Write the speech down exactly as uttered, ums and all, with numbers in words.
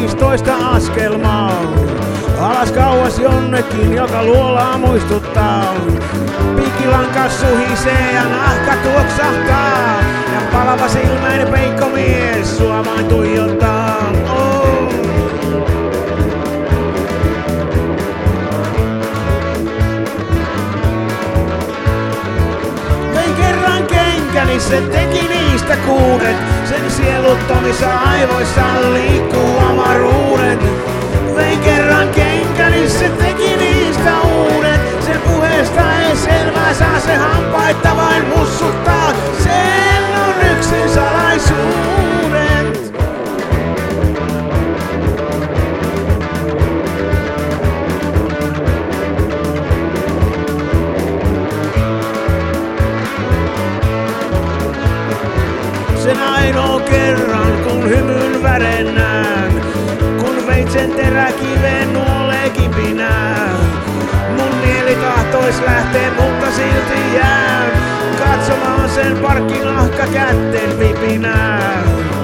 viistoista askelmaa. Alas kauas jonnekin, joka luolaa muistuttaa. Piikkilankas suhisee ja nahka tuoksahtaa. Ja palava silmäinen peikkomies sua vain tuijottaa. Oh. Vein kerran kenkäni, se teki niistä kuudet. Sen sieluttomissa aivoissa liikkuu avaruudet. Vein kerran kenkäni, se teki niistä uudet. Sen puheesta ei selvää saa, se hampaita vain mussuttaa. Sen on yksin salaisuudet. Sen ainoa kerran, kun hymyn värennään, kun veitsen teräkiveen nuolee kipinää. Mun mieli tahtois lähtee, mutta silti jää katsomaan sen parkkinahka kätten vipinää.